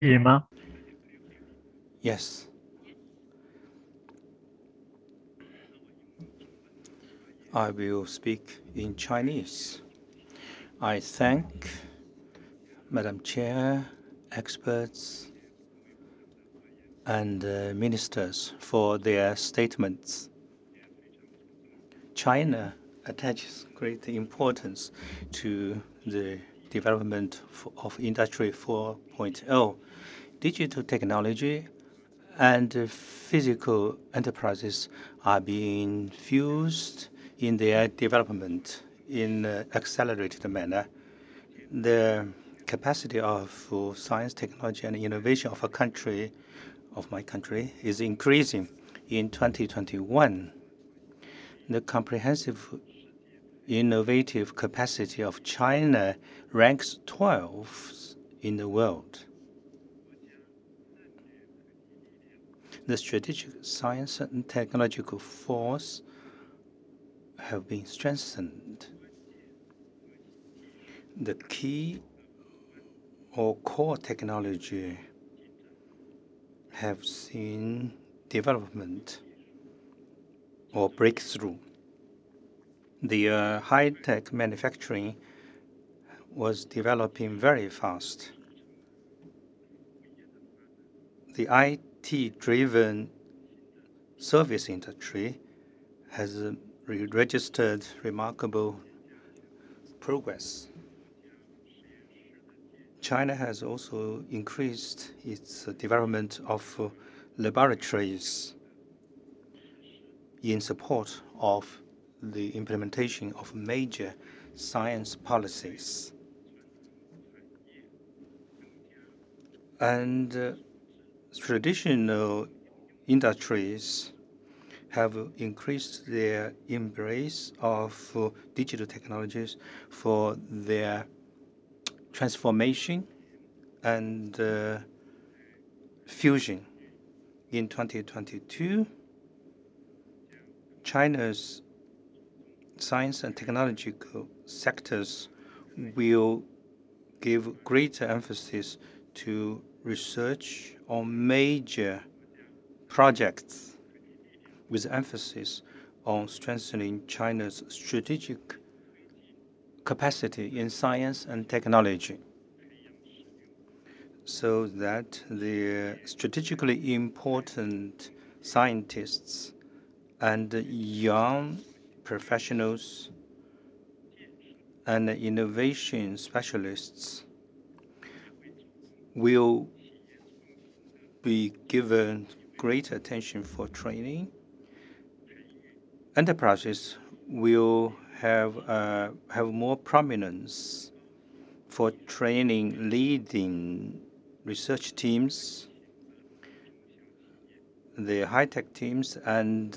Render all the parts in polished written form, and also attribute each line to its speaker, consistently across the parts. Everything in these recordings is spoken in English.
Speaker 1: 语吗？
Speaker 2: Yes, I will speak in Chinese. I thank Madam Chair, experts, and ministers for their statements. China attaches great importance to the development of Industry 4.0. Digital technology and physical enterprises are being fused in their development in an accelerated manner. The capacity of science, technology, and innovation of my country, is increasing. In 2021, the comprehensive innovative capacity of China ranks 12th in the world. The strategic science and technological force have been strengthened. The key or core technology have seen development or breakthrough. The high-tech manufacturing was developing very fast. The IT-driven service industry has registered remarkable progress. China has also increased its development of laboratories in support of the implementation of major science policies. And traditional industries have increased their embrace of digital technologies for their transformation and fusion. In 2022, China's science and technological sectors will give greater emphasis to research on major projects with emphasis on strengthening China's strategic capacity in science and technology so that the strategically important scientists and young professionals and innovation specialists will be given great attention for training. Enterprises will have more prominence for training leading research teams, the high-tech teams, and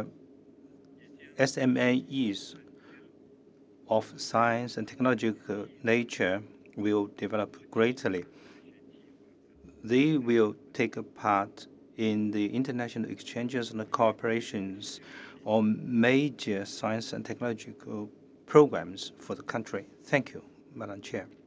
Speaker 2: SMEs of science and technological nature will develop greatly. They will take a part in the international exchanges and cooperations on major science and technological programs for the country. Thank you, Madam Chair.